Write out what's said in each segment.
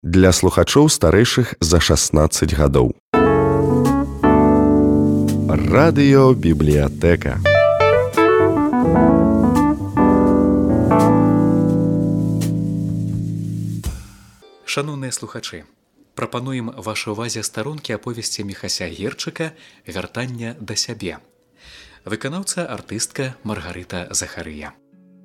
Для слухачоў старэйшых за 16 гадоў. Радыёбібліятэка. Шаноўныя слухачы, прапануем вашай увазе старонкі аповесці Міхася Герчыка «Вяртанне да сябе». Выканаўца артыстка Маргарыта Захарыя.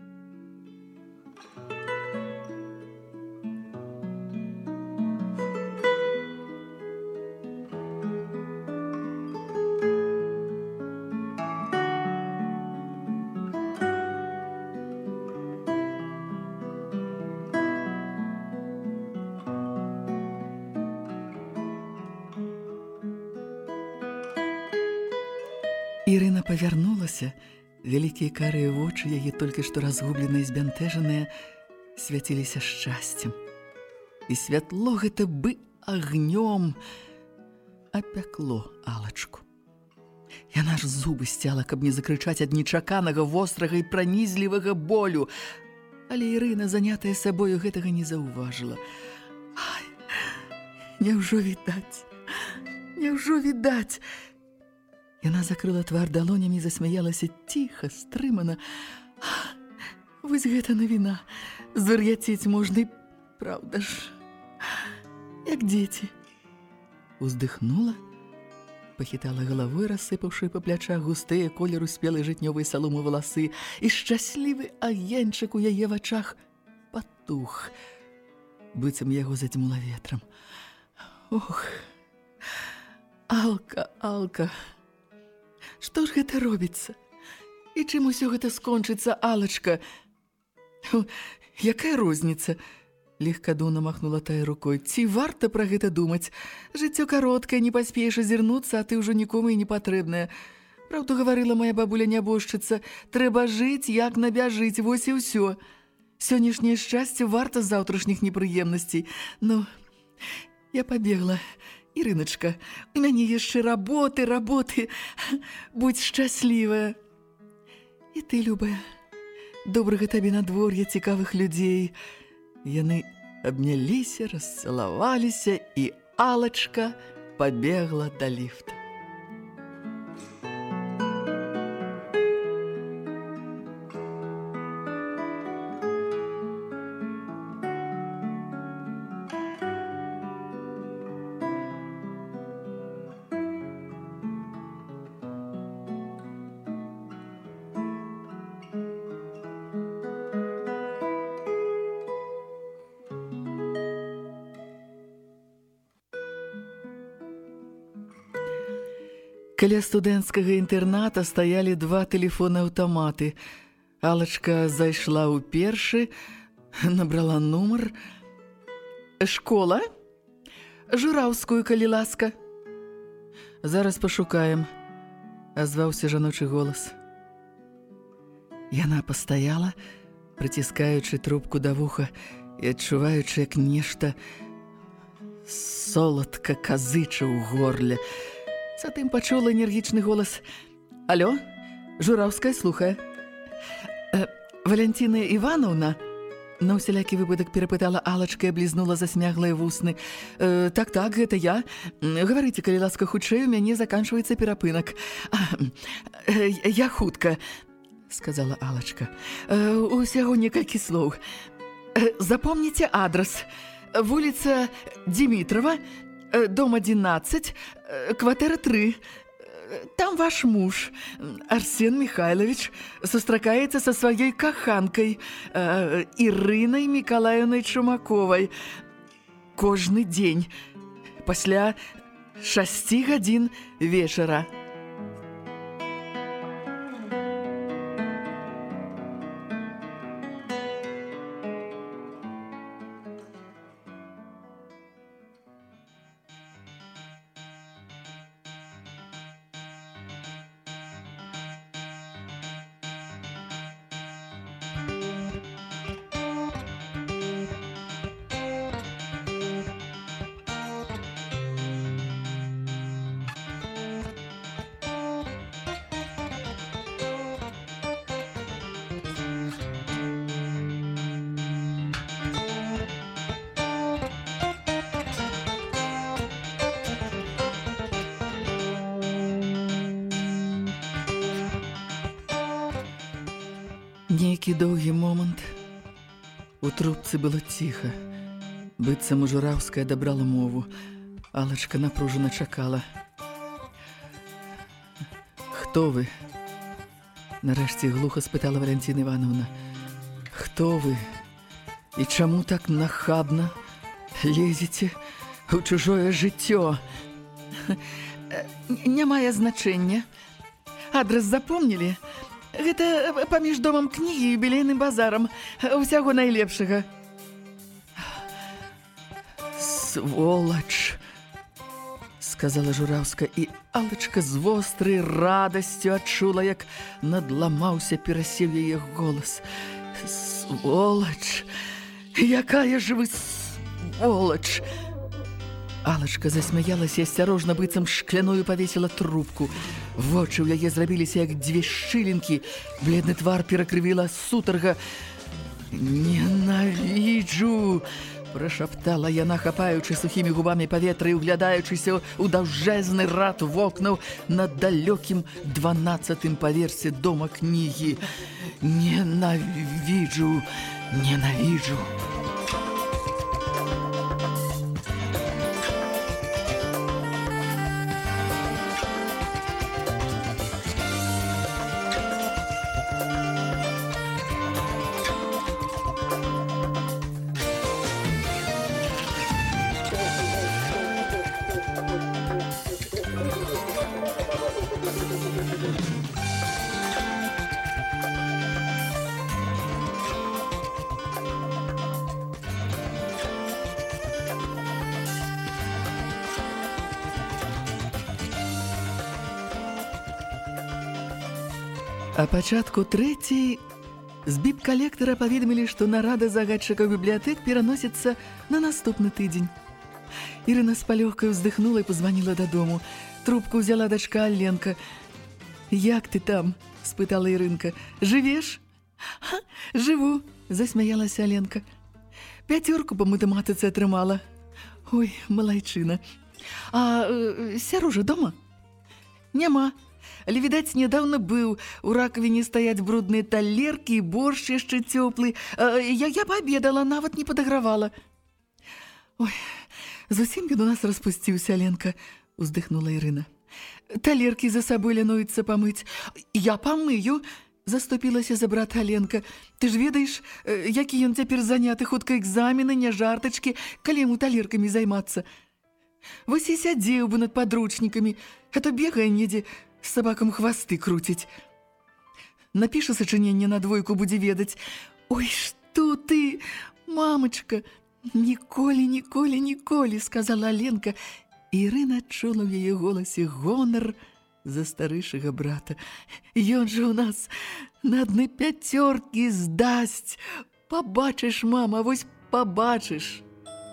Ірына павярнулася, вялікія карыя вочы яе, толькі што разгубленыя і збянтэжаныя, свяціліся шчасцем. І святло гэта бы агнём апякло Алачку. Яна ж зубы сцяла, каб не закрычаць ад нечаканага, вострага і пранізлівага болю. Але Ірына, занятая сабою, гэтага не заўважыла. Ай, няўжо відаць? Няўжо відаць? Яна закрыла твар далонямі і засмяялася ціха, стрымана. Вось гэта навіна. Звар'яцець можна і праўда ж. Як дзеці. Уздыхнула, пахітала галавой, рассыпаўшы па плячах густыя колеру спелай жытнёвай саломы валасы, і шчаслівы агеньчык у яе вачах патух, быццам яго задзьмула ветрам. Ох, Алка, Алка, што ж гэта робіцца? І чым усё гэта скончыцца, Алачка? Якая розніца? Легкадумна махнула тая рукой. Ці варта пра гэта думаць? Жыццё кароткае, не паспееш азірнуцца, а ты ўжо нікому і не патрэбная. Праўду гаварыла моя бабуля-нябожчыца, трэба жыць, як набяжыць, вось і ўсё. Сённяшняе шчасце варта заўтрашніх непрыемнасцей. Ну, я пабегла. Ірыначка, у мяне яшчэ работы. Будзь шчаслівая. І ты, любая, добрага табе надвор'я, цікавых людзей. Яны абняліся, расцалаваліся, і Алачка пабегла да ліфта. Каля студэнцкага інтэрната стаялі два тэлефоны-аўтаматы. Алачка зайшла ў першы, набрала нумар. Школа? Жураўскую, калі ласка. Зараз пашукаем, азваўся жаночы голас. Яна пастаяла, прыціскаючы трубку да вуха і адчуваючы, як нешта соладка казыча ў горле. Затым пачула энергічны голас. Алло, Жураўская слухае. Валянціна Івановна? На ўсялякі выпадак перапытала Алачка і аблізнула засмяглыя вусны. Так, гэта я. Гаварыце, калі ласка, хутчэй, у мяне заканчваецца перапынак. Я хутка, сказала Алачка. Усяго некалькі слоў. Запомніце адрас. Вуліца Димитрова, дом 11, кватэра 3. Там ваш муж, Арсен Михайлович, сустракаецца са сваёй каханкай, Ірынай Мікалаївнай Чумаковай. Кожны дзень, пасля 6 гадзін вечара. Нейкі доўгі момант у трубцы было ціха. Быццам Ужураўская дабрала мову. Алачка напружана чакала. «Хто вы?» Нарэшце глуха спытала Валянціна Івановна. «Хто вы? І чаму так нахабна лезеце ў чужое жыццё?» «Не мае значэння. Адрас запомнілі? Гэта паміж домам кнігі і юбілейным базарам. Усяго найлепшага». «Сволач!» сказала Жураўска, і Алачка з вострай радасцю адчула, як надламаўся, перасеў яе голас. «Сволач! Якая ж вы сволач!» Алачка засмяялася і асцярожна быццам шкляною павесіла трубку. Вочы ў яе зрабіліся, як дзве шчылінкі. Бледны твар перакрывіла сутарга. «Ненавіджу!» прашаптала яна, хапаючы сухімі губамі паветра і углядаючыся ў даўжэзны рад вокнаў на далёкім 12-м паверсе дома кнігі. «Ненавіджу! Ненавіджу!» А пачатку трэцяй з біб-калектара паведамілі, што нарада загадчыкаў бібліятэк пераносіцца на наступны тыдзень. Ірына з палёгкай уздыхнула і пазваніла дадому. Трубку ўзяла дачка Аленка. «Як ты там?» – спытала Ірынка. «Жывеш?» «Жыву», – засмяялася Аленка. «5 па матэматыцы атрымала». «Ой, малайчына. А Сярожа дома?» «Няма. Але, відаць, нядаўна быў. У ракавіне стаяць брудныя талеркі і боршч яшчэ цёплы. Я паабедала, нават не падагравала». «Ой, зусім ён у нас распусціўся, Аленка», – уздыхнула Ірына. «Талеркі за сабой лянуецца памыць». «Я памыю», – заступілася за брата Аленка. «Ты ж ведаеш, які ён цяпер заняты, хутка экзамены, не жартачкі, калі яму талеркамі займацца. Вось і сядзеў бы над падручнікамі, а то бегае недзе, з сабакам хвасты круціць. Напіша сачыненне на 2 будзе ведаць. Ой, што ты, мамачка!» «Ніколі, ніколі, ніколі», – сказала Аленка. Ірына адчула ў яе голасе гонар за старэйшага брата. «Ён жа ў нас на адны 5 здасць. Пабачыш, мама, вось пабачыш».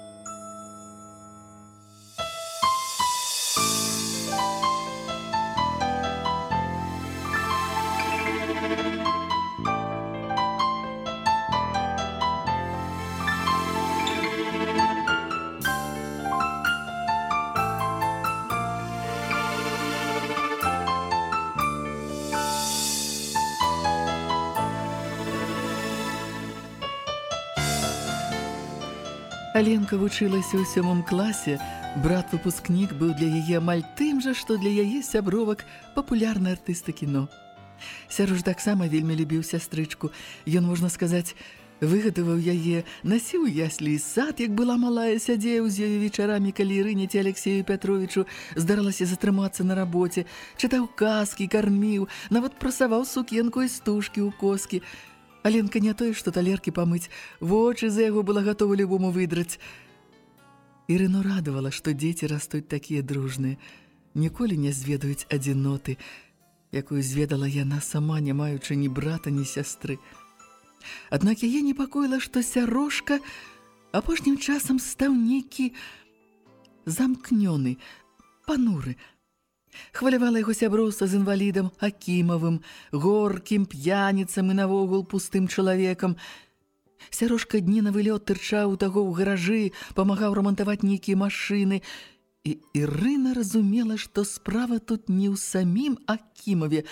Аленка вучылася ў 7 класе. Брат-выпускнік быў для яе амаль тым жа, што для яе сябровак папулярны артыста кіно. Сяруж таксама вельмі любіў сястрычку. Ён, можна сказаць, выгадаваў яе, насіў яслі і сад, як была малая, сядзеў з ёю вечарамі, калі Ірыне ці Алексею Пятровічу здаралася затрымацца на рабоце, чытаў казкі, карміў, нават прасаваў сукенку і стужкі ў коскі. Аленка не тое, што талеркі памыць, вочы за яго была гатова любому выдраць. Ірыну радавала, што дзеці растуць такія дружныя, ніколі не зведаюць адзіноты, якую зведала яна сама, не маючы ні брата, ні сястры. Аднак яе непакоіла, што Сярошка апошнім часам стаў нейкі замкнёны, пануры. Хвалявала яго сяброўства з інвалідам Акімавым, горкім п'яніцам і навогул пустым чалавекам. Сярошка дні на вылёт тырчаў у таго ў гаражы, памагаў рамантаваць нейкія машыны. І Ірына разумела, што справа тут не ў самім Акімаве,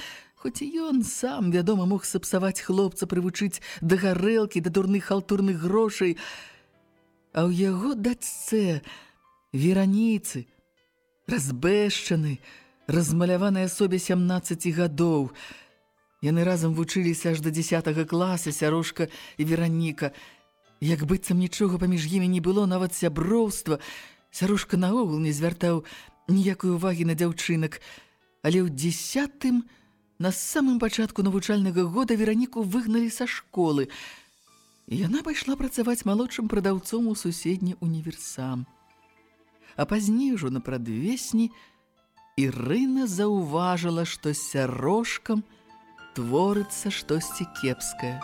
Хоць і ён сам, вядома, мог сапсаваць хлопца, прывучыць да гарэлкі, да дурных халтурных грошай. А ў яго дачцэ, Вераніцы, разбэшчаны, размаляванай асобе 17 гадоў. Яны разам вучыліся аж да 10 класа, Сярошка і Вераніка. Як быццам нічога паміж імі не было, нават сяброўства. Сярошка наогул не звяртаў ніякой увагі на дзяўчынак. Але ў 10-м, на самым пачатку навучальнага года, Вераніку выгналі са школы. І яна пайшла працаваць малодшым прадаўцом у суседні універсам. А пазней ужо на прадвесні Ірына заўважыла, што з Сярошкам творыцца штосьці кепскае.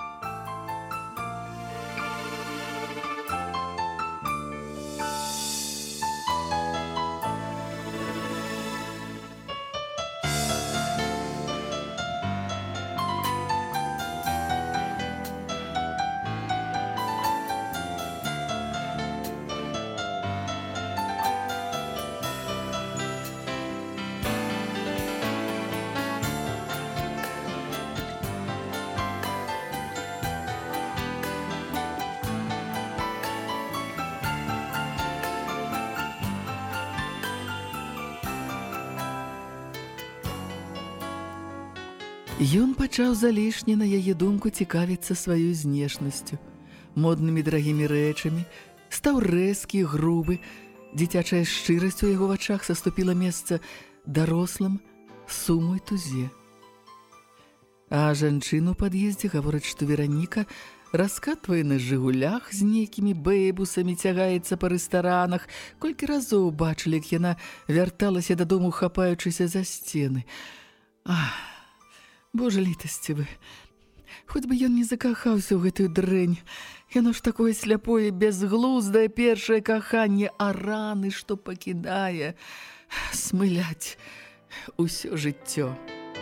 Ён пачаў залішне, на яе думку, цікавіцца сваёй знешнасцю, моднымі дарагімі рэчамі, стаў рэзкі, грубы, дзіцячая шчырасць у яго вачах саступіла месца дарослым суму і тузе. А жанчыну ў пад'ездзе гавораць, што Вераніка раскатвае на «Жигулях» з нейкімі бэйбусамі, цягаецца па рэстаранах. Колькі разоў бачылі, як яна вярталася дадому, хапаючыся за сцены. Ах! Божа літасцівы, хоць бы ён не закахаўся ў гэтую дрэнь. Яно ж такое сляпое, безглуздае першае каханне, а раны, што пакідае, смыляць усё жыццё.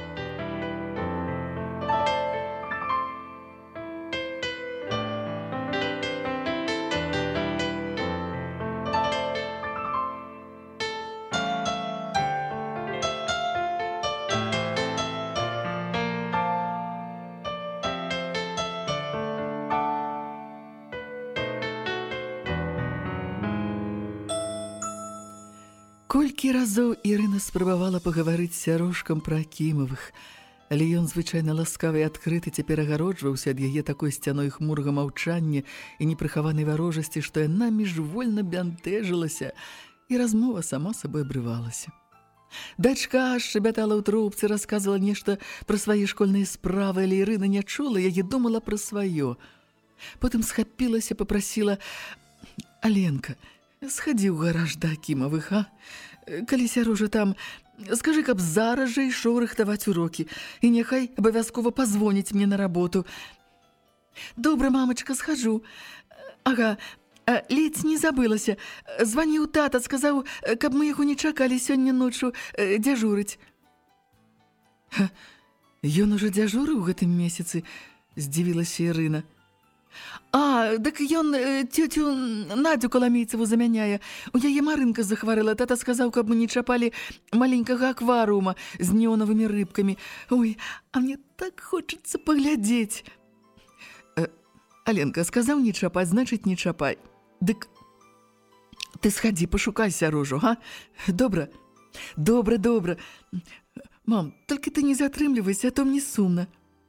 Колькі разоў Ірына спрабавала пагаварыць з Сярошкам пра Акімавых, але ён звычайна ласкавы і адкрыты цяпер агароджваўся ад яе такой сцяной хмурага маўчання і непрыхаванай варожасці, што яна міжвольна бянтэжылася, і размова сама сабой абрывалася. Дачка шчабятала ў трубцы, расказвала нешта пра свае школьныя справы, але Ірына не чула яе, думала пра сваё. Потым схапілася, папрасіла: «Аленка, схадзі ў гараж да Акімавых, а? Калі Сярожа там, скажы, каб зараз жа ішоў рыхтаваць урокі, і няхай абавязкова пазвоніць мне на работу». «Добра, мамачка, схаджу. Ага, ледзь не забылася. Званіў тата, сказаў, каб мы яго не чакалі сёння ноччу дзяжурыць». «Ён ужо дзяжурыў у гэтым месяцы?» – здзівілася Ірына. «А, дык ён тётю Надзю Каламейцеву замяняе. У яе Марынка захварэла. Тата сказаў, каб мы не чапалі маленькага акварыума з неонавымі рыбкамі. Ой, а мне так хочацца паглядзець». «Аленка, сказаў не чапаць, значыць не чапай. Дык ты схадзі, пашукай Сярожу, а? Добра? Добра, добра. Мам, толькі ты не затрымлівайся, а то мне сумна».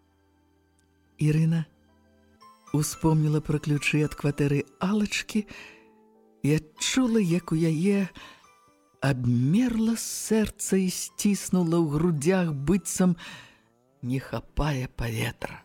Ірына успомніла пра ключы ад кватэры Алачкі і адчула, як у яе абмерла сэрца і сціснула ў грудях, быццам не хапае паветра.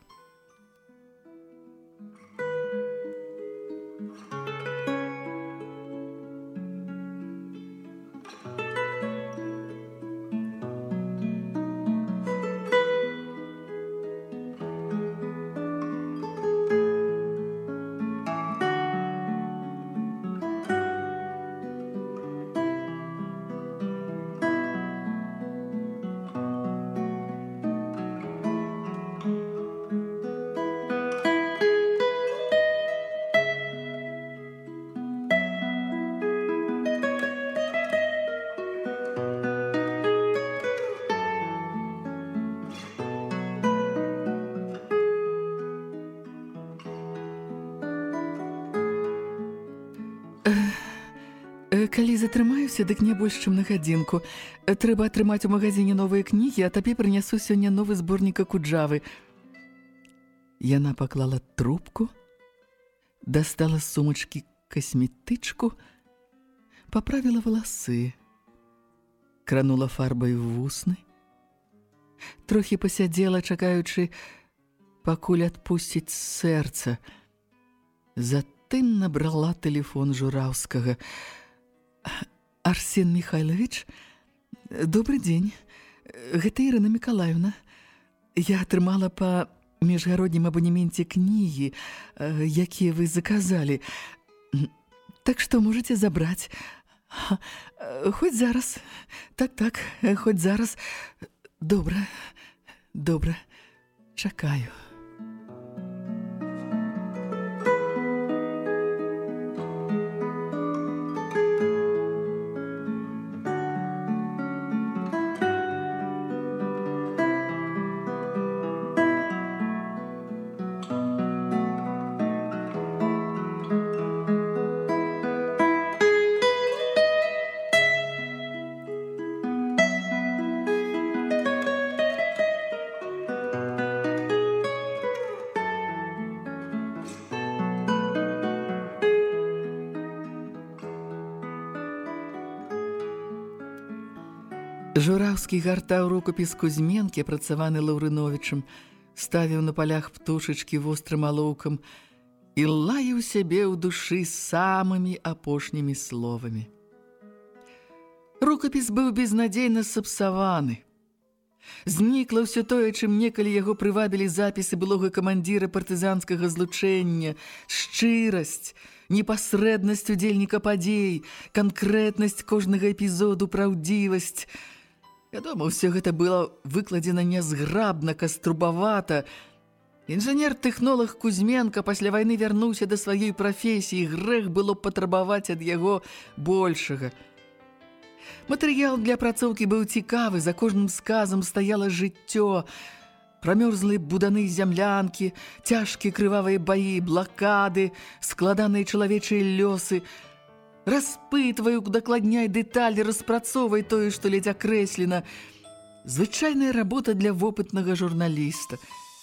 Калі затрымаюся, дык не больш, чым на гадзінку. Трэба атрымаць у магазине новыя кнігі, а табе прынясу сёння новы зборнік Акуджавы. Яна паклала трубку, дастала з сумачкі касметычку, паправіла валасы, кранула фарбай вусны, трохі пасядзела, чакаючы, пакуль адпусціць сэрца. Затым набрала тэлефон Жураўскага. Арсен Михайлович, добрый дзень. Гэта Ірына Мікалаевна. Я атрымала па міжгароднім абанеменце кнігі, якія вы заказалі. Так што можаце забраць. Хоць зараз. Так, хоць зараз. Добра, чакаю. Жураўскі гартаў рукапіс Кузьменкі, апрацаваны Лаўрыновічам, ставіў на палях птушачкі вострым алоўкам і лаяў сябе ў душы самымі апошнімі словамі. Рукапіс быў безнадзейна сапсаваны. Знікла ўсё тое, чым некалі яго прывабілі запісы былога камандзіра партызанскага злучэння, шчырасць, непасрэднасць удзельніка падзей, канкрэтнасць кожнага эпізоду, праўдзівасць. Вядома, ўсё гэта было выкладзена нязграбна, каструбавата. Інжынер-тэхнолаг Кузьменка пасля вайны вярнуўся да сваёй прафесіі, грэх было патрабаваць ад яго большага. Матэрыял для апрацоўкі быў цікавы, за кожным сказам стаяла жыццё. Прамёрзлыя буданы зямлянкі, цяжкія крывавыя баі, блакады, складаныя чалавечыя лёсы. Распытвай, удакладняй дэталі, распрацоўвай тое, што ледзь акрэслена. Звычайная работа для вопытнага журналіста.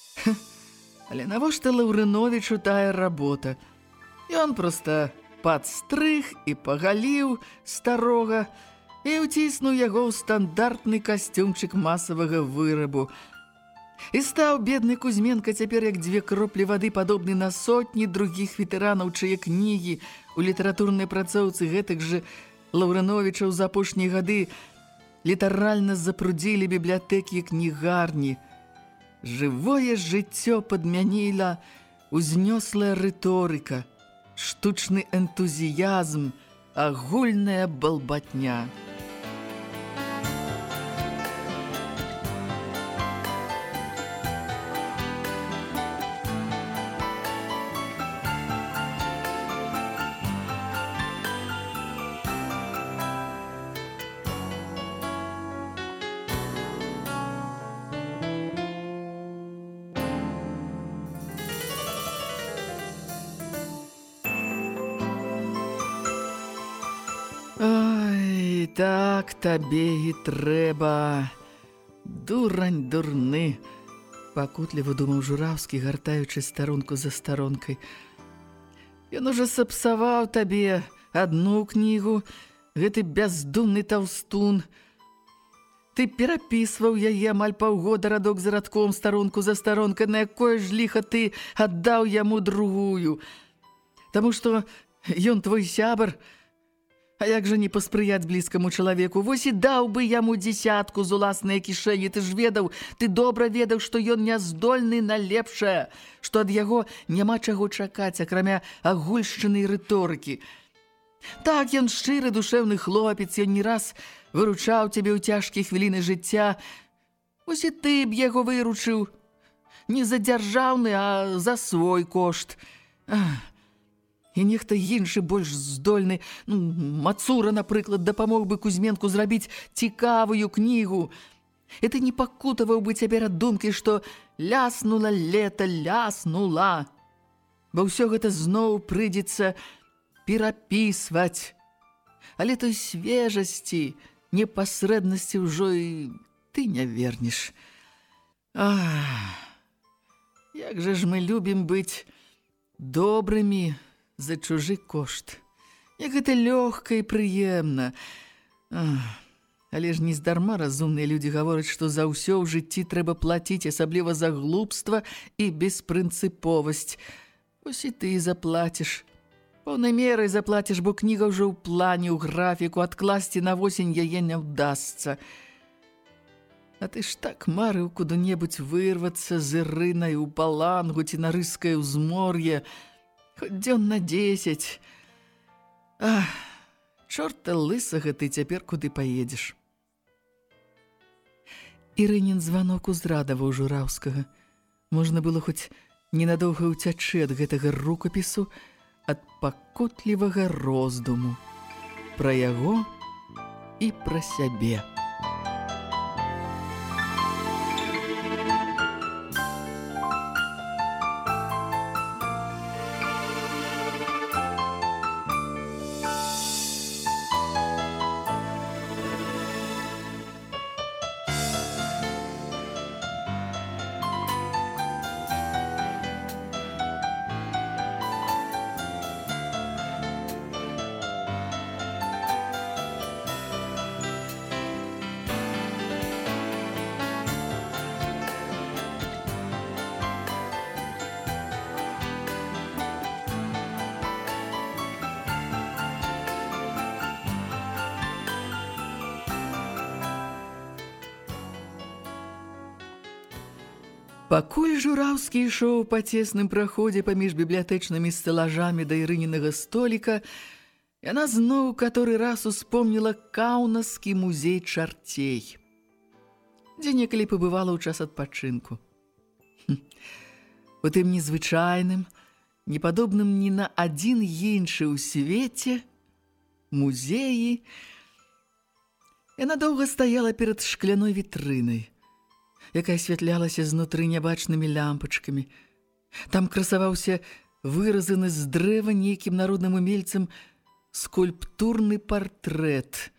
Але навошта Лаўрыновічу тая работа? Ён проста падстрыг і пагаліў старога і ўціснуў яго ў стандартны касцюмчык масавага вырабу. І стаў бедны Кузьменка цяпер як дзве кроплі вады, падобны на сотні другіх ветэранаў, чые кнігі у літаратурнай працоўцы гэтых жа Лаўрыновічаў за апошнія гады літаральна запрудзілі бібліятэкі і кнігарні. Жывое жыццё падмяніла узнёслая рыторыка, штучны энтузіязм, агульная балбатня. Так табе і трэба. Дурань дурны, пакутліва думаў Жураўскі, гартаючы старонку за старонкай. Ён ужо сапсаваў табе адну кнігу, гэты бяздумны таўстун. Ты перапісваў яе амаль паўгода радок за радком, старонку за старонкай, на якое ж ліха ты аддаў яму другую. Таму што ён твой сябар. А як жа не паспрыяць блізкаму чалавеку? Вось і даў бы яму дзесятку з уласныя кішэні. Ты ж ведаў, ты добра ведаў, што ён не здольны на лепшае, што ад яго няма чаго чакаць, акрамя агульшчыны і рыторыкі. Так, ён шчыры душэўны хлопец, ён не раз выручаў цябе ў цяжкія хвіліны жыцця. Вось і ты б яго выручыў. Не за дзяржаўны, а за свой кошт. І нехта іншы больш здольны, Мацура, напрыклад, дапамог бы Кузьменку зрабіць цікавую кнігу. І ты не пакутаваў бы цяпер ад думкі, што ляснула лета, ляснула. Бо ўсё гэта зноў прыйдзецца перапісваць. але той свежасці, непасрэднасці ўжо і ты не вернеш. Як жа ж мы любім быць добрымі за чужы кошт. Як гэта лёгка і прыемна. Але ж нездарма разумныя людзі гавораць, што за ўсё ў жыцці трэба плаціць, асабліва за глупства і беспрынцыповасць. Ось і ты заплаціш. Поўнай мерай заплаціш, бо кніга ўжо ў плане, ў графіку, адкласці на восень яе не ўдасца. А ты ж так марыў куды-небудзь вырвацца з Ірынай у Палангу ці на рыскае ўзмор'е, хоць дзён на 10. Чорта лысага, ты цяпер куды паедзеш? Ірынін званок узрадаваў Жураўскага. Можна было хоць ненадоўга ўцячы ад гэтага рукапісу, ад пакутлівага роздуму пра яго і пра сябе. Пакуль Жураўскі ішоў па цесным праходзе паміж бібліятэчнымі стэлажамі да Ірынінага століка, яна зноў каторы раз успомніла Каўнаскі музей чарцей, дзе некалі пабывала ў час адпачынку. У тым незвычайным, непадобным ні на адзін іншы ў свеце музеі яна доўга стаяла перад шкляной вітрынай, якая асвятлялася знутры нябачнымі лямпачкамі. Там красаваўся выразаны з дрэва нейкім народным умельцам скульптурны партрэт.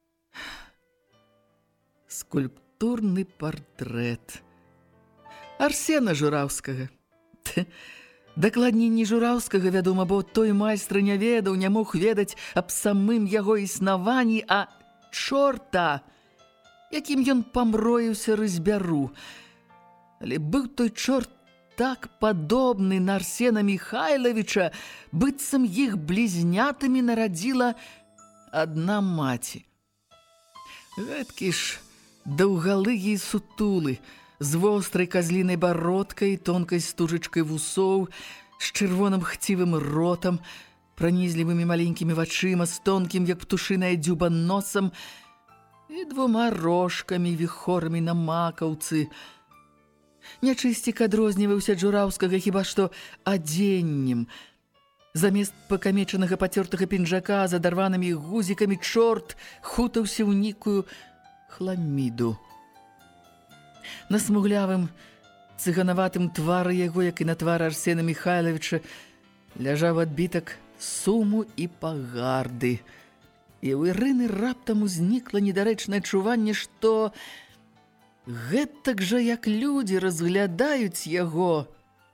Скульптурны партрэт Арсена Жураўскага. Дакладней, не Жураўскага, вядома, бо той майстра не ведаў, не мог ведаць аб самым яго існаванні, а чорта, якім ён памроіўся разьбяру. Але быў той чорт так падобны на Арсена Михайловича, быццам іх блізнятамі нарадзіла адна маці. Гэткі ж даўгалыгі сутулы, з вострай казлінай бародкай, тонкай стужачкай вусоў, з чырвоным хцівым ротам, пранізлівымі маленькімі вачыма, з тонкім, як птушыная дзюба, носам і двума рожкамі віхорамі на макаўцы. Нячысцік адрозніваўся ад Жураўскага хіба што адзеннем. Замест пакамечанага пацёртага пінжака з адарванымі гузікамі чорт хутаўся ў нейкую хламіду. На смуглявым, цыганаватым твары яго, як і на твары Арсена Михайловича, ляжаў адбітак суму і пагарды. І ў Ірыны раптам узнікла недарэчнае адчуванне, што гэтак жа, як людзі разглядаюць яго,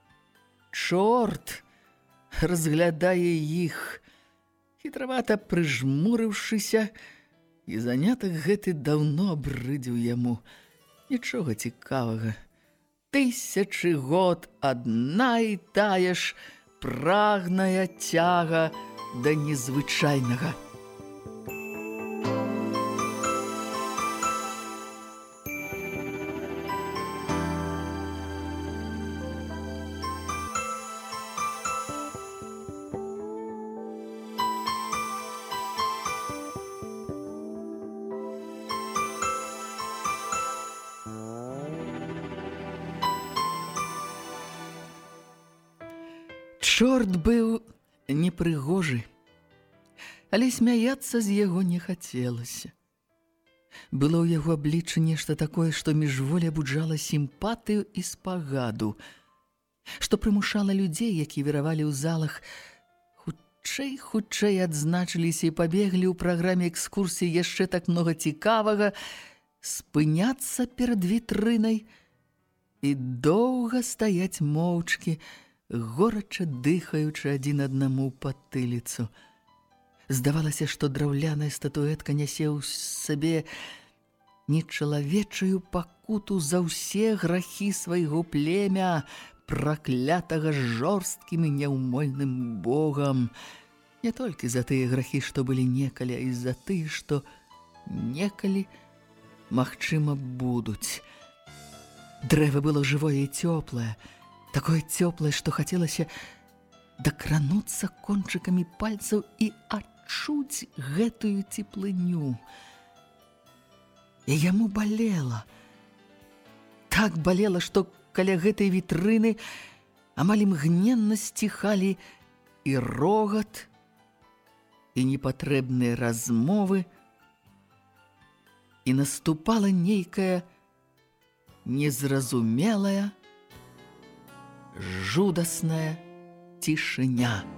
чорт разглядае іх. Хітравата прыжмурыўшыся, і занятак гэты даўно абрыдзіў яму. Нічога цікавага. 1000 год адна і тая ж прагная цяга да незвычайнага. Чорт быў непрыгожы, але смяяцца з яго не хацелася. Было ў яго абліччы нешта такое, што міжволі абуджала сімпатыю і спагаду, што прымушала людзей, які віравалі ў залах, хутчэй адзначыліся і пабеглі ў праграме экскурсіі яшчэ так многа цікавага, спыняцца перад вітрынай і доўга стаяць моўчкі, горача дыхаючы адзін аднаму ў патыліцу. Здавалася, што драўляная статуэтка нясе ў сабе нечалавечую пакуту за ўсе грахі свайго племя, праклятага жорсткім і няўмольным богам. Не толькі за тыя грахі, што былі некалі, а і за тыя, што некалі, магчыма, будуць. Дрэва было жывое і цёплае, такое цёплае, што хацелася дакрануцца кончыкамі пальцаў і адчуць гэтую цеплыню. І яму балела. Так балела, што каля гэтай вітрыны амаль імгненна сціхалі і рогат, і непатрэбныя размовы, і наступала нейкая незразумелая, жудасная цішыня.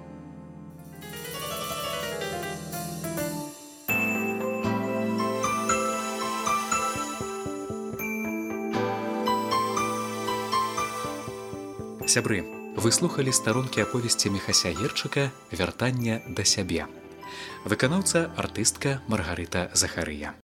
Сябры, вы слухалі старонкі аповесці Міхася Герчыка «Вяртанне да сябе». Выканаўца артыстка Маргарыта Захарыя.